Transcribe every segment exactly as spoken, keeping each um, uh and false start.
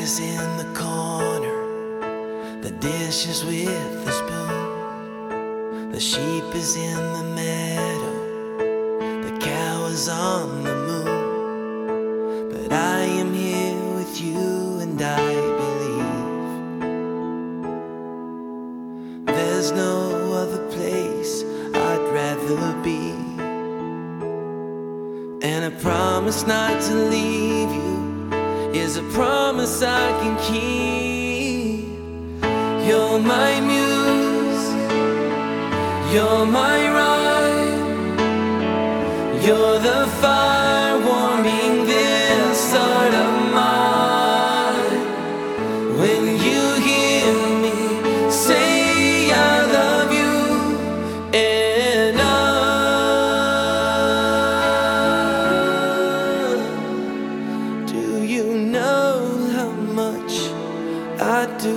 is in the corner, the dishes with the spoon. The sheep is in the meadow, the cow is on the moon. But I am here with you and I believe there's no other place I'd rather be. And a promise not to leave you is a promise I can keep. You're my muse, you're my rhyme, you're the fire warming this heart of mine. When you hear me say I love you, and I, do you know how much I do?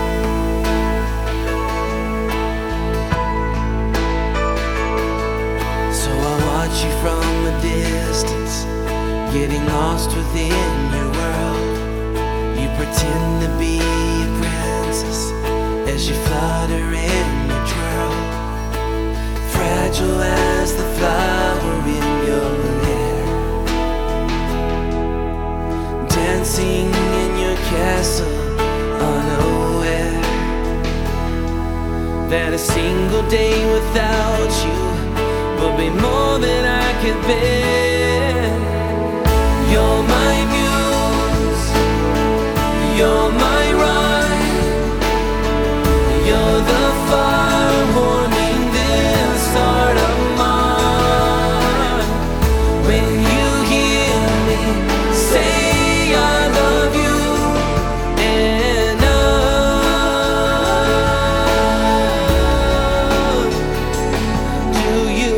You from a distance, getting lost within your world. You pretend to be a princess as you flutter in your twirl, fragile as the flower in your hair, dancing in your castle unaware that a single day without you will be more than I could bear. You're my muse, you're my rhyme, you're the fire warming this heart of mine. When you hear me say I love you, and I, do you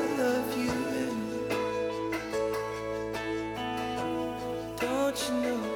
don't you know?